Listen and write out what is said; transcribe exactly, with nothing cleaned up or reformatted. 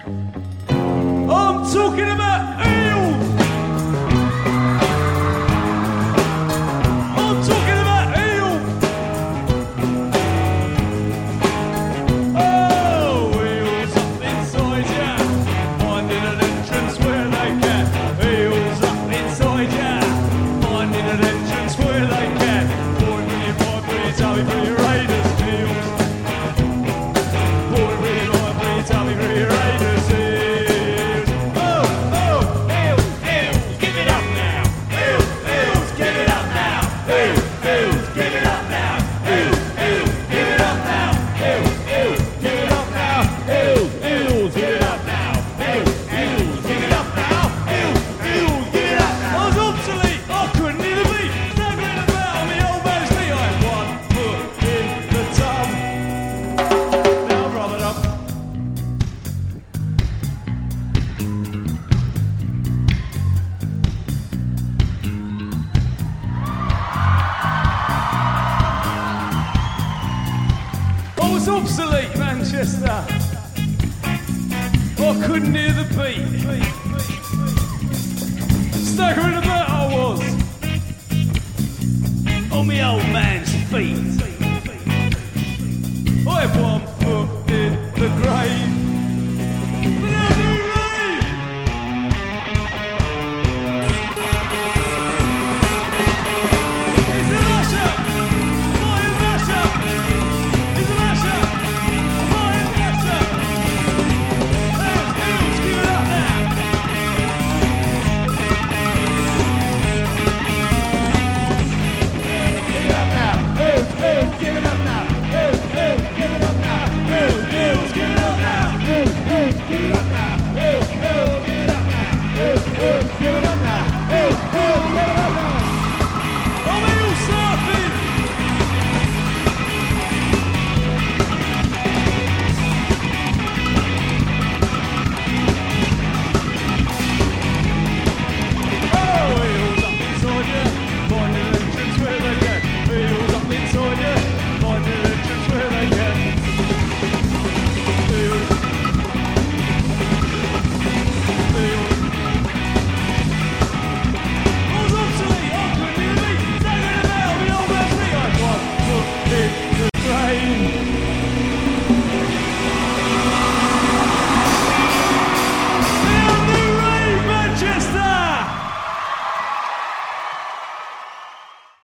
I'm talking about eels. I'm talking about eels. Oh, eels up inside ya, finding an entrance where they can. Eels up inside ya, finding an entrance where they can. Boy, bring your boy, bring your tummy, bring your raiders. Eels. Boy, bring your boy, bring your tummy, bring your raiders. Eels. Oh, oh, eels, eels, give it up now. Eels, eels, give it up now. Eels, eels, give it up now. Eels, eels, give it up now. Eels, eels, give it up now. Eels, eels, give it up now. Eels, eels, give it up now. Eels, eels, give it up now. I was obsolete. I couldn't hear the beat. Staggering about on the old man's feet. I had one foot in the tub. Now rub it up. I was obsolete, Manchester. I couldn't hear the beat. Staggering about I was on the old man's feet. I had one